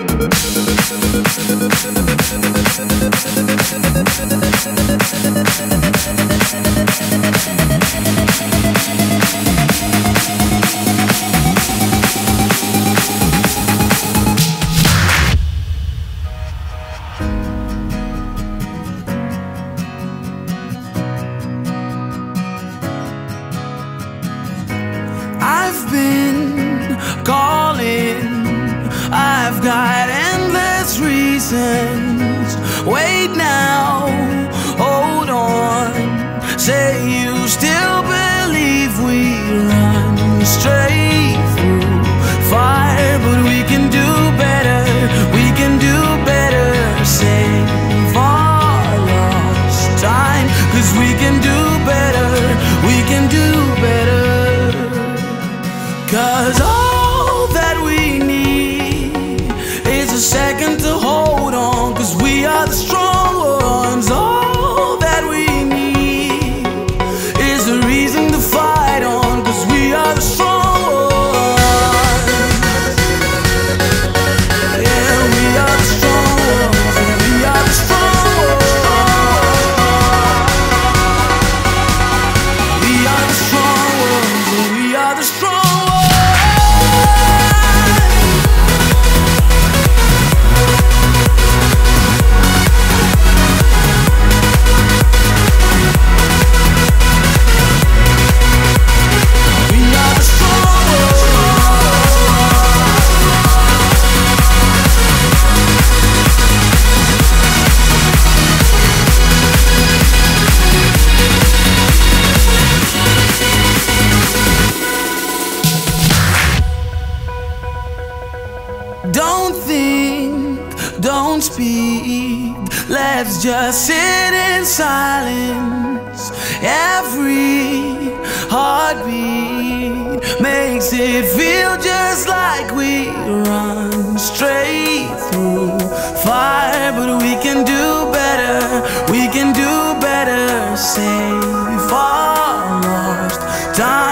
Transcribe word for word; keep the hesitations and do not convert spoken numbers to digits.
I've been calling, I've got endless reasons. Wait now, hold on. Say you still believe we run straight through fire, but we can do better, we can do better. Save our lost time, 'cause we can do better, we can do better. 'Cause all that we need is a second to hold on, 'cause we are the strong ones. All that we need is a reason to fight on, 'cause we are the strong ones. Yeah, we are the strong ones, and we are the strong ones. We are the strong ones, and we are the strong ones. Don't think, don't speak, let's just sit in silence. Every heartbeat makes it feel just like we run straight through fire, but we can do better, we can do better. Save our lost time.